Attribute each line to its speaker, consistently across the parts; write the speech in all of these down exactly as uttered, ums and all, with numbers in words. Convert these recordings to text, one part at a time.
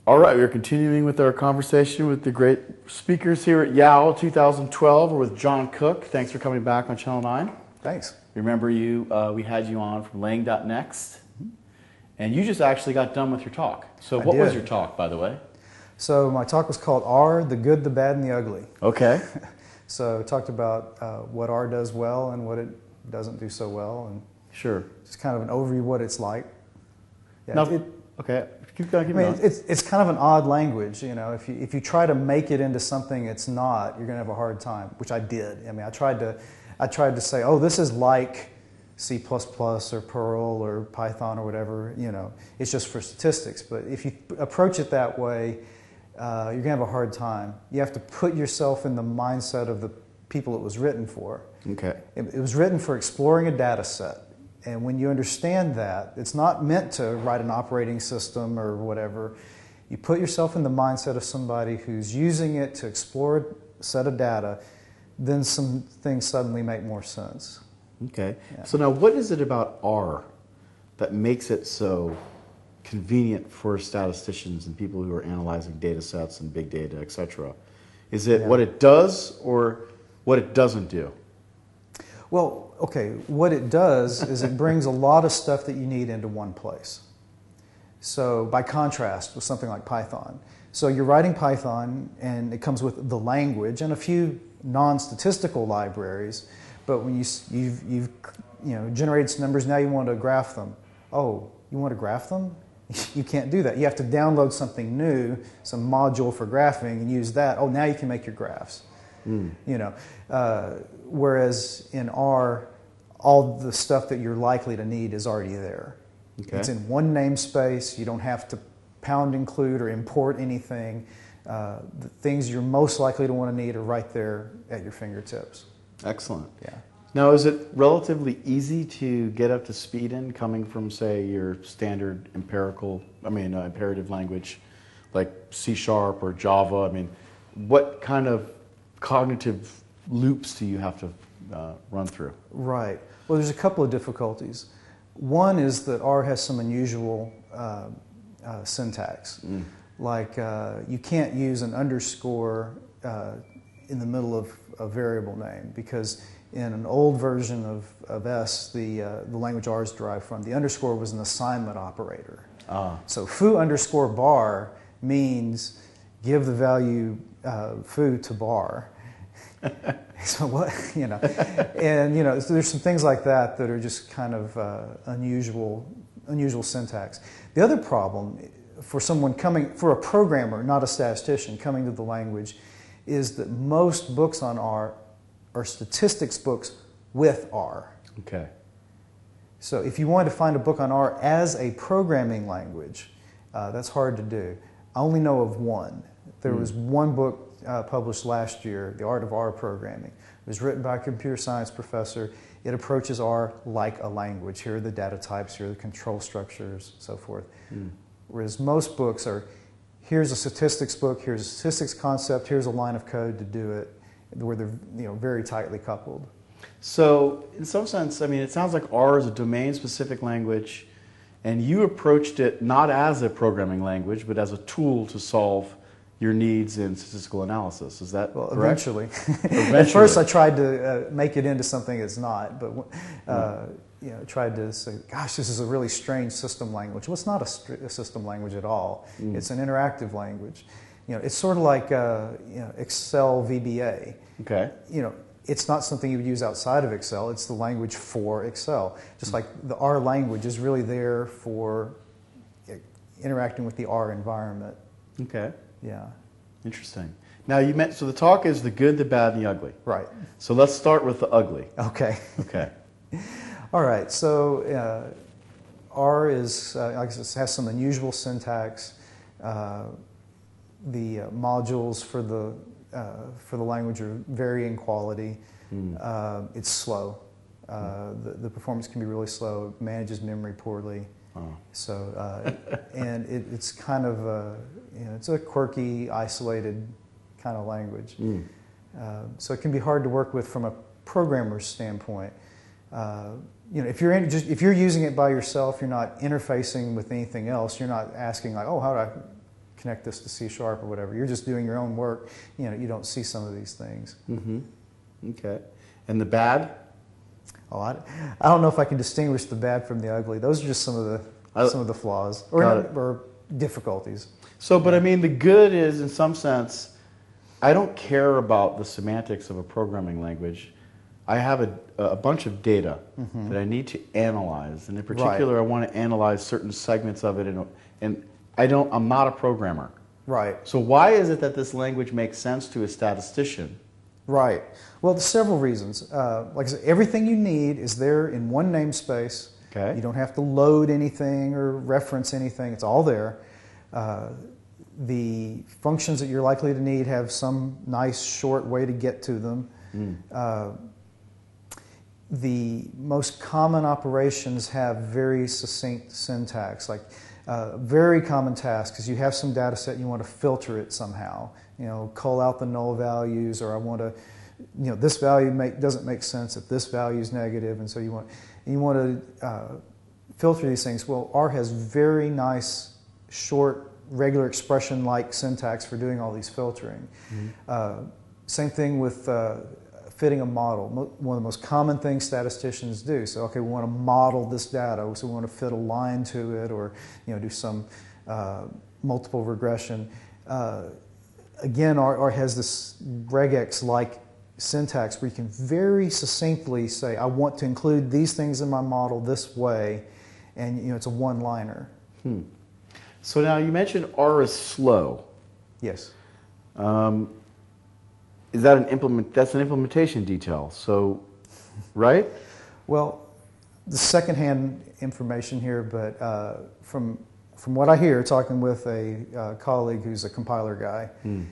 Speaker 1: All right, we're continuing with our conversation with the great speakers here at YOW twenty twelve. We're with John Cook. Thanks for coming back on Channel nine.
Speaker 2: Thanks.
Speaker 1: Remember you, uh, we had you on from Laying dot next, and you just actually got done with your talk. So
Speaker 2: I
Speaker 1: what
Speaker 2: did.
Speaker 1: was your talk, by the way?
Speaker 2: So my talk was called R, the Good, the Bad, and the Ugly.
Speaker 1: Okay.
Speaker 2: So I talked about uh, what R does well and what it doesn't do so well, and
Speaker 1: Sure.
Speaker 2: just kind of an overview of what it's like. Yeah,
Speaker 1: Now,
Speaker 2: it,
Speaker 1: okay, keep going, keep
Speaker 2: I mean,
Speaker 1: going.
Speaker 2: it's, it's kind of an odd language, you know. If you, if you try to make it into something it's not, you're going to have a hard time, which I did. I mean, I tried to, I tried to say, oh, this is like C plus plus or Perl or Python or whatever, you know. It's just for statistics. But if you approach it that way, uh, you're going to have a hard time. You have to put yourself in the mindset of the people it was written for.
Speaker 1: Okay.
Speaker 2: It, it was written for exploring a data set. And when you understand that, it's not meant to write an operating system or whatever. You put yourself in the mindset of somebody who's using it to explore a set of data, then some things suddenly make more sense.
Speaker 1: Okay.
Speaker 2: Yeah.
Speaker 1: So now what is it about R that makes it so convenient for statisticians and people who are analyzing data sets and big data, et cetera? Is it
Speaker 2: Yeah.
Speaker 1: what it does or what it doesn't do?
Speaker 2: Well, okay, what it does is it brings a lot of stuff that you need into one place. So by contrast with something like Python. So you're writing Python and it comes with the language and a few non-statistical libraries, but when you, you've, you've you know, generated some numbers, now you want to graph them. Oh, you want to graph them? You can't do that. You have to download something new, some module for graphing, and use that. Oh, now you can make your graphs. Mm. You know, uh, whereas in R, all the stuff that you're likely to need is already there. Okay. It's in one namespace. You don't have to pound include or import anything. Uh, the things you're most likely to want to need are right there at your fingertips.
Speaker 1: Excellent.
Speaker 2: Yeah.
Speaker 1: Now, is it relatively easy to get up to speed in, coming from, say, your standard empirical, I mean, uh, imperative language, like C Sharp or Java? I mean, what kind of cognitive loops do you have to uh, run through?
Speaker 2: Right. Well, there's a couple of difficulties. One is that R has some unusual uh, uh, syntax. Mm. Like uh, you can't use an underscore uh, in the middle of a variable name, because in an old version of, of S, the, uh, the language R is derived from, the underscore was an assignment operator. Ah. So foo underscore bar means give the value uh, foo to bar. So what, you know, and you know, so there's some things like that that are just kind of uh, unusual, unusual syntax. The other problem for someone coming, for a programmer, not a statistician, coming to the language, is that most books on R are statistics books with R.
Speaker 1: Okay.
Speaker 2: So if you wanted to find a book on R as a programming language, uh, that's hard to do. I only know of one. There mm. was one book uh, published last year, The Art of R Programming. It was written by a computer science professor. It approaches R like a language. Here are the data types, here are the control structures, so forth. Mm. Whereas most books are, here's a statistics book, here's a statistics concept, here's a line of code to do it, where they're you know, very tightly coupled.
Speaker 1: So in some sense, I mean, it sounds like R is a domain-specific language, and you approached it not as a programming language, but as a tool to solve your needs in statistical analysis. Is that
Speaker 2: well,
Speaker 1: correct?
Speaker 2: Eventually.
Speaker 1: Eventually.
Speaker 2: At first I tried to uh, make it into something it's not, but uh, you know, tried to say, gosh, this is a really strange system language. Well, it's not a, a system language at all. Mm. It's an interactive language. You know, it's sort of like uh, you know, Excel V B A. Okay. You know, it's not something you would use outside of Excel. It's the language for Excel. Just like the R language is really there for interacting with the R environment.
Speaker 1: Okay.
Speaker 2: Yeah.
Speaker 1: Interesting. Now you meant, so the talk is the good, the bad, and the ugly.
Speaker 2: Right.
Speaker 1: So let's start with the ugly.
Speaker 2: Okay.
Speaker 1: Okay.
Speaker 2: All right. So uh, R is, uh, like I said, has some unusual syntax. Uh, the uh, modules for the uh, for the language are varying quality. Mm. Uh, it's slow. Uh, mm. the, the performance can be really slow. It manages memory poorly. Oh. So, uh, and it, it's kind of a, you know, it's a quirky, isolated kind of language. Mm. Uh, so it can be hard to work with from a programmer's standpoint. Uh, you know, if you're in, just if you're using it by yourself, you're not interfacing with anything else. You're not asking like, oh, how do I connect this to C sharp or whatever. You're just doing your own work. You know, you don't see some of these things.
Speaker 1: Mm-hmm. Okay. And the bad?
Speaker 2: Oh, I, I don't know if I can distinguish the bad from the ugly. Those are just some of the
Speaker 1: I,
Speaker 2: some of the flaws or, or difficulties.
Speaker 1: So, but I mean, the good is, in some sense, I don't care about the semantics of a programming language. I have a, a bunch of data mm-hmm. that I need to analyze, and in particular, right. I want to analyze certain segments of it, and, and I don't. I'm not a programmer.
Speaker 2: Right.
Speaker 1: So why is it that this language makes sense to a statistician?
Speaker 2: Right. Well, there's several reasons. Uh, like I said, everything you need is there in one namespace.
Speaker 1: Okay.
Speaker 2: You don't have to load anything or reference anything. It's all there. Uh, the functions that you're likely to need have some nice short way to get to them. Mm. Uh, the most common operations have very succinct syntax. Like uh, very common task is you have some data set and you want to filter it somehow. You know, cull out the null values, or I want to, you know, this value make, doesn't make sense if this value is negative, and so you want you want to uh, filter these things. Well, R has very nice, short, regular expression-like syntax for doing all these filtering. Mm-hmm. uh, same thing with uh, fitting a model. Mo one of the most common things statisticians do. So, okay, we want to model this data, so we want to fit a line to it, or you know, do some uh, multiple regression. Uh, Again, R, R has this regex-like syntax where you can very succinctly say, I want to include these things in my model this way, and you know, it's a one-liner.
Speaker 1: Hmm. So now you mentioned R is slow.
Speaker 2: Yes.
Speaker 1: Um, is that an implement? That's an implementation detail. So, right?
Speaker 2: Well, the second-hand information here, but uh, from From what I hear, talking with a uh, colleague who's a compiler guy, mm.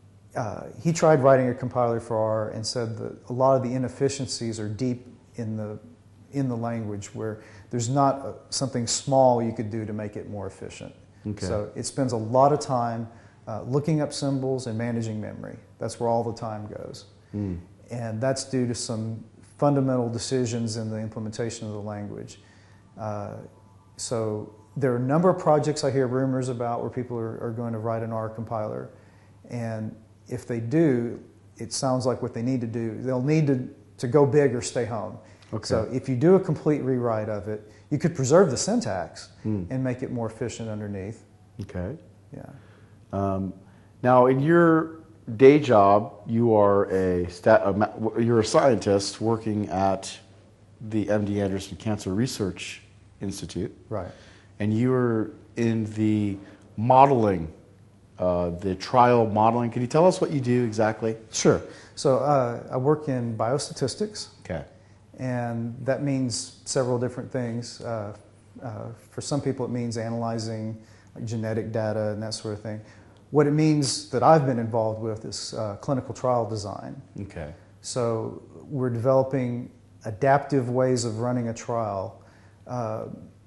Speaker 2: uh, he tried writing a compiler for R and said that a lot of the inefficiencies are deep in the in the language, where there's not a, something small you could do to make it more efficient.
Speaker 1: Okay.
Speaker 2: So it spends a lot of time uh, looking up symbols and managing memory. That's where all the time goes, mm. and that's due to some fundamental decisions in the implementation of the language. Uh, so. There are a number of projects I hear rumors about where people are, are going to write an R compiler, and if they do, it sounds like what they need to do, they'll need to, to go big or stay home. Okay. So if you do a complete rewrite of it, you could preserve the syntax mm. and make it more efficient underneath.
Speaker 1: Okay.
Speaker 2: Yeah.
Speaker 1: Um, now, in your day job, you are a, stat, a you're a scientist working at the M D Anderson Cancer Research Institute.
Speaker 2: Right.
Speaker 1: And you were in the modeling, uh, the trial modeling. Can you tell us what you do exactly?
Speaker 2: Sure. So uh, I work in biostatistics.
Speaker 1: Okay.
Speaker 2: And that means several different things. Uh, uh, for some people it means analyzing like, genetic data and that sort of thing. What it means that I've been involved with is uh, clinical trial design.
Speaker 1: Okay.
Speaker 2: So we're developing adaptive ways of running a trial. Uh,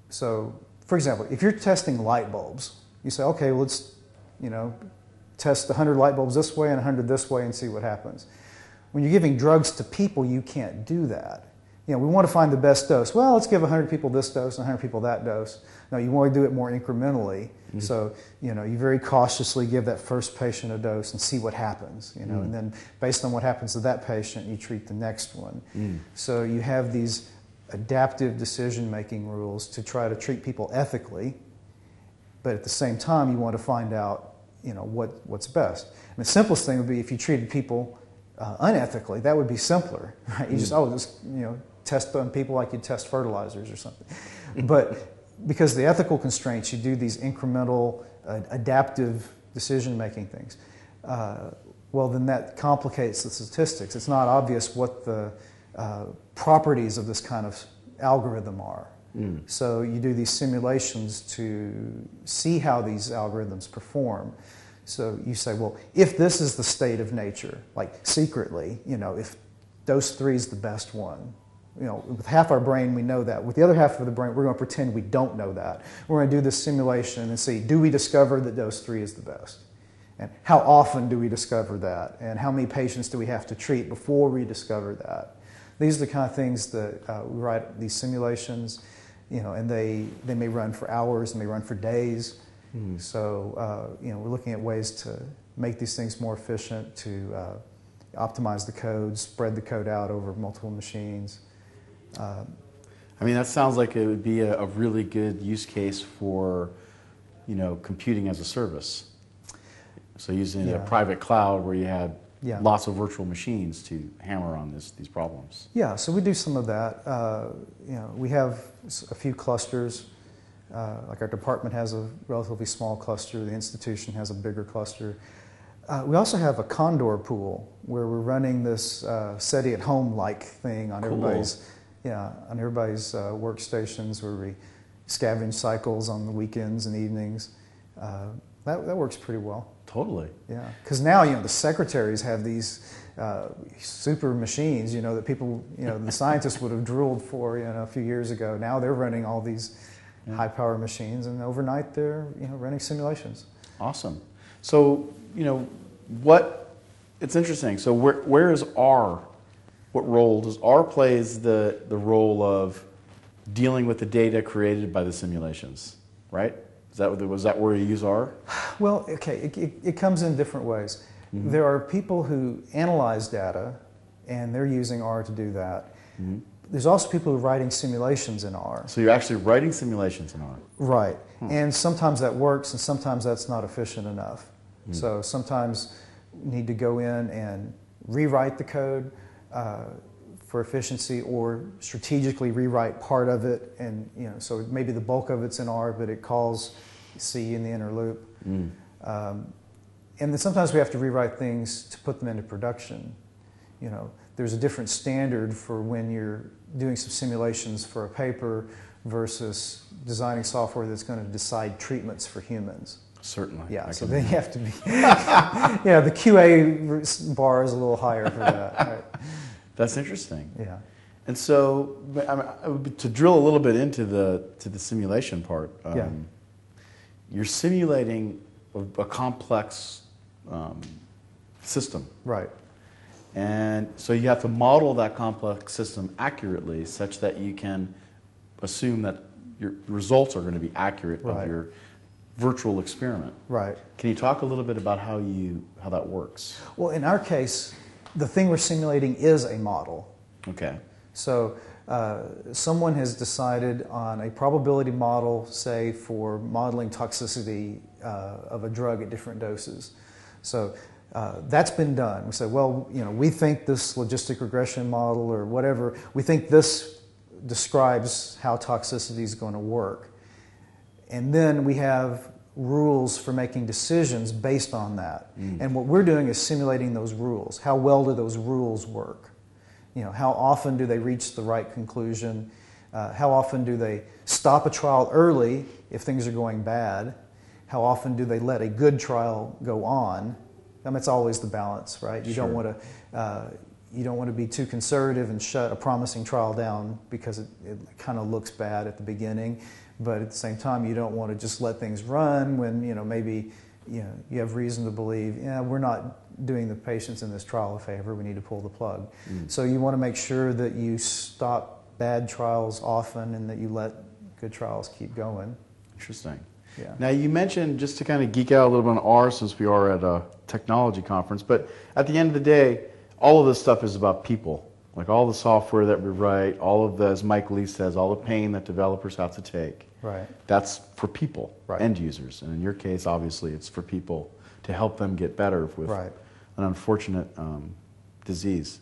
Speaker 2: so For example, if you're testing light bulbs, you say, okay, well, let's, you know, test one hundred light bulbs this way and one hundred this way and see what happens. When you're giving drugs to people, you can't do that. You know, we want to find the best dose. Well, let's give one hundred people this dose and one hundred people that dose. No, you want to do it more incrementally. Mm-hmm. So, you know, you very cautiously give that first patient a dose and see what happens, you know, mm-hmm. and then based on what happens to that patient, you treat the next one. Mm-hmm. So you have these adaptive decision-making rules to try to treat people ethically, but at the same time, you want to find out, you know, what, what's best. And the simplest thing would be if you treated people uh, unethically. That would be simpler, right? You just, oh, just, you know, test on people like you test fertilizers or something. But because of the ethical constraints, you do these incremental, uh, adaptive decision-making things. Uh, well, then that complicates the statistics. It's not obvious what the uh, properties of this kind of algorithm are. Mm. So you do these simulations to see how these algorithms perform. So you say, well, if this is the state of nature, like secretly, you know, if dose three is the best one, you know, with half our brain we know that. With the other half of the brain, we're going to pretend we don't know that. We're going to do this simulation and see, do we discover that dose three is the best? And how often do we discover that? And how many patients do we have to treat before we discover that? These are the kind of things that uh, we write these simulations, you know, and they, they may run for hours and they run for days.
Speaker 1: Hmm.
Speaker 2: So, uh, you know, we're looking at ways to make these things more efficient, to uh, optimize the code, spread the code out over multiple machines. Uh,
Speaker 1: I mean, that sounds like it would be a, a really good use case for, you know, computing as a service. So using
Speaker 2: Yeah.
Speaker 1: a private cloud where you had
Speaker 2: Yeah.
Speaker 1: lots of virtual machines to hammer on this, these problems.
Speaker 2: Yeah, so we do some of that. Uh, you know, we have s- a few clusters. Uh, like our department has a relatively small cluster. The institution has a bigger cluster. Uh, we also have a Condor pool where we're running this uh, SETI at home like thing on
Speaker 1: Cool.
Speaker 2: everybody's, yeah, on everybody's uh, workstations where we scavenge cycles on the weekends and evenings. Uh, that, that works pretty well.
Speaker 1: Totally.
Speaker 2: Yeah, because now, you know, the secretaries have these uh, super machines, you know, that people, you know, the scientists would have drooled for, you know, a few years ago. Now they're running all these
Speaker 1: Yeah.
Speaker 2: high-power machines, and overnight they're, you know, running simulations.
Speaker 1: Awesome. So, you know, what, it's interesting. So where, where is R? What role does R plays the, the role of dealing with the data created by the simulations, right? Is that, was that where you use R?
Speaker 2: Well, okay, it, it, it comes in different ways.
Speaker 1: Mm-hmm.
Speaker 2: There are people who analyze data, and they're using R to do that.
Speaker 1: Mm-hmm.
Speaker 2: There's also people who are writing simulations in R.
Speaker 1: So you're actually writing simulations in R.
Speaker 2: Right.
Speaker 1: Hmm.
Speaker 2: And sometimes that works, and sometimes that's not efficient enough.
Speaker 1: Hmm.
Speaker 2: So sometimes you need to go in and rewrite the code uh, for efficiency, or strategically rewrite part of it. And, you know, so maybe the bulk of it's in R, but it calls C in the inner loop.
Speaker 1: Mm.
Speaker 2: Um, and then sometimes we have to rewrite things to put them into production. You know, there's a different standard for when you're doing some simulations for a paper versus designing software that's going to decide treatments for humans.
Speaker 1: Certainly.
Speaker 2: Yeah,
Speaker 1: I
Speaker 2: so
Speaker 1: can-
Speaker 2: then you have to be, yeah, the Q A bar is a little higher for that. Right?
Speaker 1: That's interesting.
Speaker 2: Yeah.
Speaker 1: And so, but, I mean, I would- to drill a little bit into the to the simulation part, um,
Speaker 2: Yeah.
Speaker 1: you're simulating a, a complex um, system,
Speaker 2: Right.
Speaker 1: and so you have to model that complex system accurately, such that you can assume that your results are going to be accurate
Speaker 2: Right.
Speaker 1: of your virtual experiment.
Speaker 2: Right.
Speaker 1: Can you talk a little bit about how you how that works?
Speaker 2: Well, in our case, the thing we're simulating is a model.
Speaker 1: Okay.
Speaker 2: So uh, someone has decided on a probability model, say, for modeling toxicity uh, of a drug at different doses. So uh, that's been done. We say, well, you know, we think this logistic regression model or whatever, we think this describes how toxicity is going to work. And then we have rules for making decisions based on that.
Speaker 1: Mm.
Speaker 2: And what we're doing is simulating those rules. How well do those rules work? You know, how often do they reach the right conclusion? Uh, how often do they stop a trial early if things are going bad? How often do they let a good trial go on? I mean, it's always the balance, right? You
Speaker 1: Sure.
Speaker 2: don't want to uh, you don't want to be too conservative and shut a promising trial down because it, it kind of looks bad at the beginning, but at the same time, you don't want to just let things run when, you know, maybe, you know, you have reason to believe, yeah, we're not doing the patients in this trial a favor, we need to pull the plug.
Speaker 1: Mm.
Speaker 2: So you want to make sure that you stop bad trials often and that you let good trials keep going.
Speaker 1: Interesting.
Speaker 2: Yeah.
Speaker 1: Now you mentioned, just to kind of geek out a little bit on R, since we are at a technology conference, but at the end of the day, all of this stuff is about people. Like all the software that we write, all of the, as Mike Lee says, all the pain that developers have to take.
Speaker 2: Right.
Speaker 1: That's for people,
Speaker 2: Right.
Speaker 1: end users. And in your case, obviously, it's for people to help them get better with
Speaker 2: Right.
Speaker 1: an unfortunate um, disease.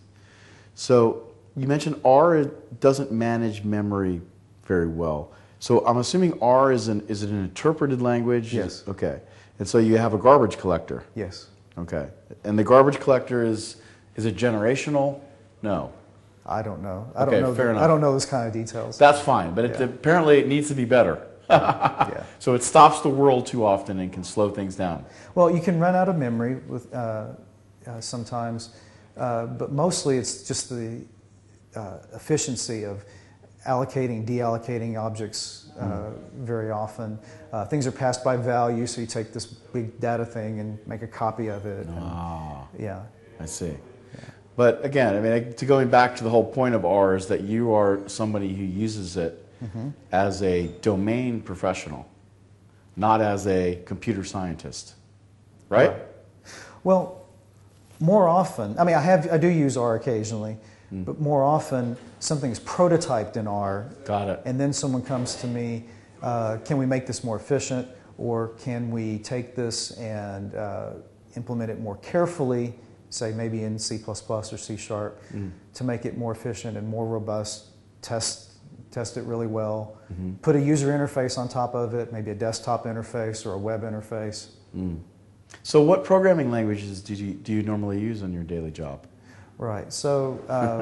Speaker 1: So you mentioned R doesn't manage memory very well. So I'm assuming R is an is it an interpreted language?
Speaker 2: Yes.
Speaker 1: Okay. And so you have a garbage collector.
Speaker 2: Yes.
Speaker 1: Okay. And the garbage collector is is it generational? No.
Speaker 2: I don't know. I
Speaker 1: Okay,
Speaker 2: don't know.
Speaker 1: fair
Speaker 2: the,
Speaker 1: enough.
Speaker 2: I don't know those kind of details.
Speaker 1: That's fine, but it,
Speaker 2: Yeah.
Speaker 1: apparently it needs to be better.
Speaker 2: Yeah.
Speaker 1: So it stops the world too often and can slow things down.
Speaker 2: Well, you can run out of memory with uh, uh, sometimes, uh, but mostly it's just the uh, efficiency of allocating, deallocating objects uh,
Speaker 1: Mm.
Speaker 2: very often. Uh, things are passed by value, so you take this big data thing and make a copy of it. And,
Speaker 1: Ah,
Speaker 2: yeah.
Speaker 1: I see. But again, I mean, to going back to the whole point of R is that you are somebody who uses it
Speaker 2: Mm-hmm.
Speaker 1: as a domain professional, not as a computer scientist, right?
Speaker 2: Right. Well, more often, I mean, I have, I do use R occasionally, mm. but more often something is prototyped in R.
Speaker 1: Got it.
Speaker 2: And then someone comes to me, uh, can we make this more efficient, or can we take this and uh, implement it more carefully, say maybe in C plus plus or C sharp, mm. to make it more efficient and more robust, test, test it really well, mm-hmm. put a user interface on top of it, maybe a desktop interface or a web interface.
Speaker 1: Mm. So what programming languages do you, do you normally use in your daily job?
Speaker 2: Right, so uh,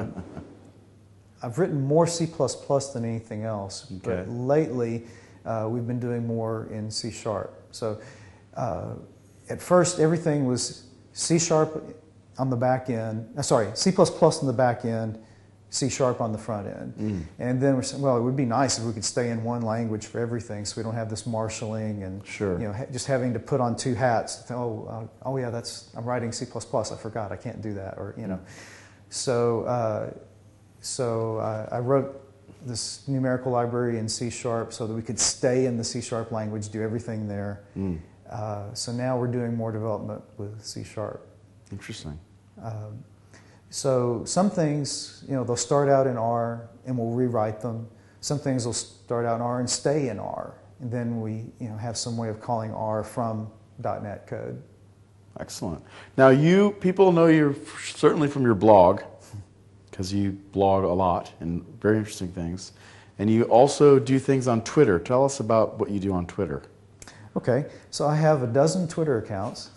Speaker 2: I've written more C plus plus than anything else,
Speaker 1: okay.
Speaker 2: but lately uh, we've been doing more in C sharp. So uh, at first everything was C sharp on the back end, uh, sorry, C plus plus on the back end, C sharp on the front end. Mm. And then we're saying, well, it would be nice if we could stay in one language for everything so we don't have this marshalling and
Speaker 1: sure.
Speaker 2: you know, ha just having to put on two hats. Oh, uh, oh yeah, that's, I'm writing C plus plus, I forgot, I can't do that, or, you know. So, uh, so uh, I wrote this numerical library in C sharp so that we could stay in the C sharp language, do everything there. Mm. Uh, so now we're doing more development with C sharp.
Speaker 1: Interesting.
Speaker 2: Um, So some things, you know, they'll start out in R and we'll rewrite them. Some things will start out in R and stay in R. And then we, you know, have some way of calling R from .NET code.
Speaker 1: Excellent. Now you, people know you certainly from your blog, because you blog a lot and very interesting things. And you also do things on Twitter. Tell us about what you do on Twitter.
Speaker 2: Okay, so I have a dozen Twitter accounts.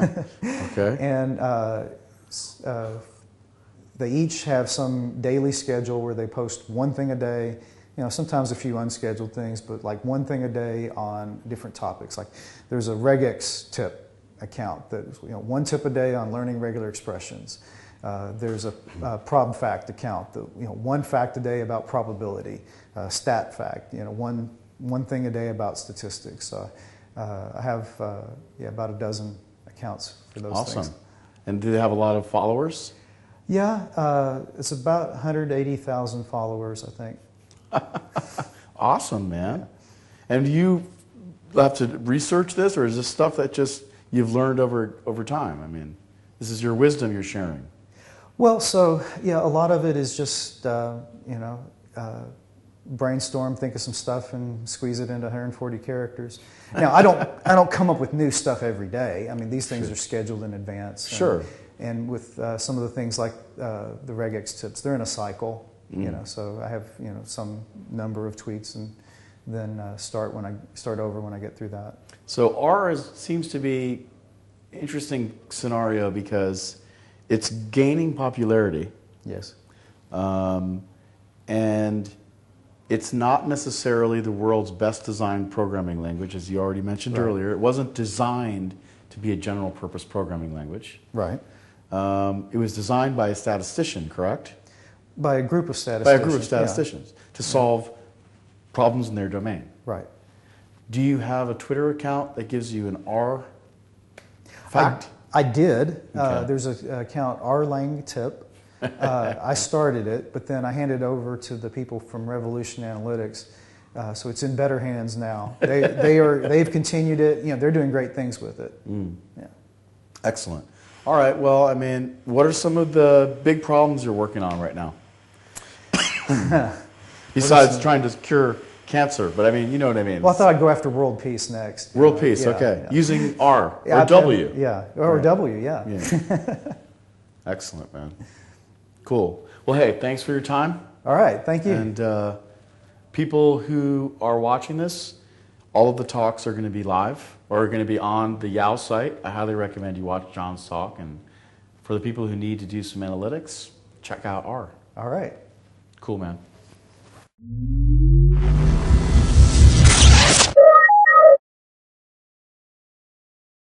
Speaker 1: Okay.
Speaker 2: And uh, uh, they each have some daily schedule where they post one thing a day, you know, sometimes a few unscheduled things, but like one thing a day on different topics. Like there's a regex tip account that, you know, one tip a day on learning regular expressions. Uh, there's a, a prob fact account, that, you know, one fact a day about probability, uh, stat fact, you know, one, one thing a day about statistics. So uh, I have uh, yeah, about a dozen accounts for those
Speaker 1: awesome.
Speaker 2: things.
Speaker 1: And do they have a lot of followers?
Speaker 2: Yeah, uh, it's about one hundred eighty thousand followers, I think.
Speaker 1: Awesome, man. Yeah. And do you have to research this, or is this stuff that just you've learned over over time? I mean, this is your wisdom you're sharing.
Speaker 2: Well, so yeah, a lot of it is just uh, you know uh, brainstorm, think of some stuff, and squeeze it into one hundred forty characters. Now, I don't I don't come up with new stuff every day. I mean, these things
Speaker 1: sure.
Speaker 2: are scheduled in advance.
Speaker 1: Sure.
Speaker 2: And, And with uh, some of the things like uh, the regex tips, they're in a cycle, mm. you know. So I have you know some number of tweets, and then uh, start when I start over when I get through that.
Speaker 1: So R is, seems to be an interesting scenario because it's gaining popularity.
Speaker 2: Yes.
Speaker 1: Um, and it's not necessarily the world's best designed programming language, as you already mentioned right. earlier. It wasn't designed to be a general purpose programming language.
Speaker 2: Right.
Speaker 1: Um, it was designed by a statistician, correct?
Speaker 2: By a group of statisticians.
Speaker 1: By a group of statisticians yeah. to solve problems in their domain.
Speaker 2: Right.
Speaker 1: Do you have a Twitter account that gives you an R fact?
Speaker 2: I, I did.
Speaker 1: Okay.
Speaker 2: Uh, there's an account, rlangtip. Uh, I started it, but then I handed it over to the people from Revolution Analytics. Uh, so it's in better hands now. They, they are, they've continued it. You know, they're doing great things with it.
Speaker 1: Mm.
Speaker 2: Yeah.
Speaker 1: Excellent. All right. Well, I mean, what are some of the big problems you're working on right now? Besides trying to cure cancer, but I mean, you know what I mean.
Speaker 2: Well, I thought I'd go after world peace next.
Speaker 1: World peace,
Speaker 2: yeah,
Speaker 1: okay.
Speaker 2: Yeah.
Speaker 1: Using R or
Speaker 2: yeah,
Speaker 1: W.
Speaker 2: Yeah, or right. W, yeah.
Speaker 1: yeah. Excellent, man. Cool. Well, hey, thanks for your time.
Speaker 2: All right, thank you.
Speaker 1: And uh, people who are watching this, all of the talks are going to be live or are going to be on the Yao site. I highly recommend you watch John's talk. And for the people who need to do some analytics, check out R.
Speaker 2: All right.
Speaker 1: Cool, man.